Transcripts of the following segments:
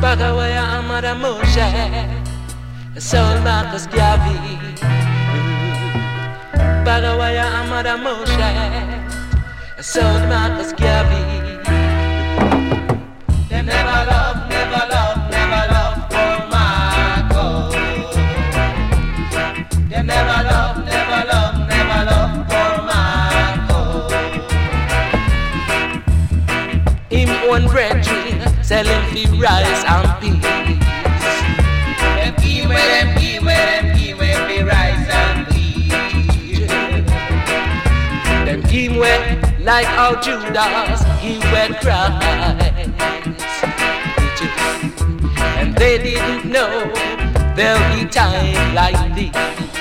Bagawaya Amada Moshe, Soul Marcus Gavi. Bagawaya Amada Moshe, Soul Marcus Gavi. They never love, never love, never love for Marco. They never love, never love, never love for Marco. Him one brethren selling the rice and peas. Them give me, them give me, them give me the rice and peas. Them give me like how Judas he went Christ. And they didn't know there'll be time like this.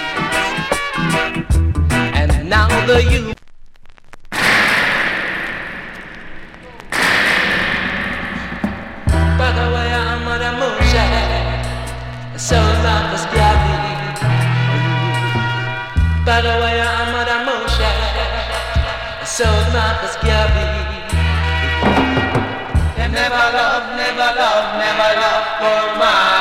And now the youth Bagawaya Amada Moshe, Soul Marcus Gavi. Bagawaya Amada Moshe, Soul Marcus Gavi. Them never love, never love, never love for my